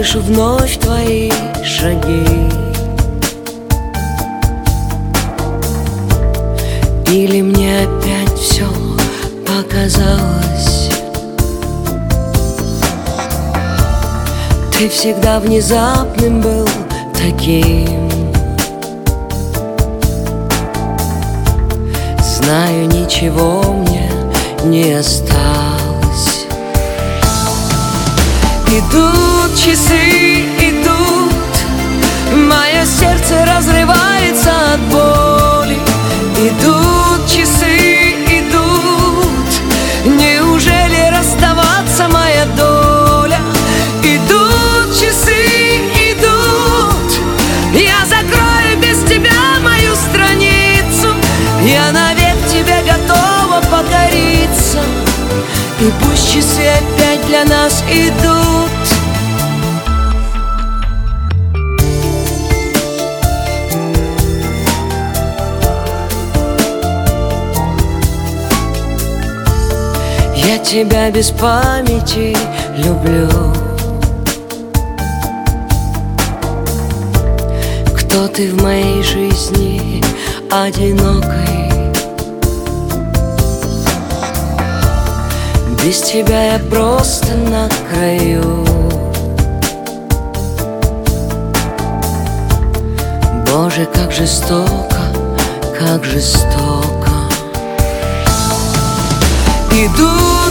слышу вновь твои шаги. Или мне опять все показалось? Ты всегда внезапным был таким. Знаю, ничего мне не осталось. Идут часы, идут, мое сердце разрывается от боли. Идут часы, идут, неужели расставаться моя доля? Идут часы, идут, я закрою без тебя мою страницу. Я навек тебе готова покориться, и пусть часы опять для нас идут. Я тебя без памяти люблю. Кто ты в моей жизни одинокой? Без тебя я просто на краю. Боже, как жестоко, как жестоко. Иду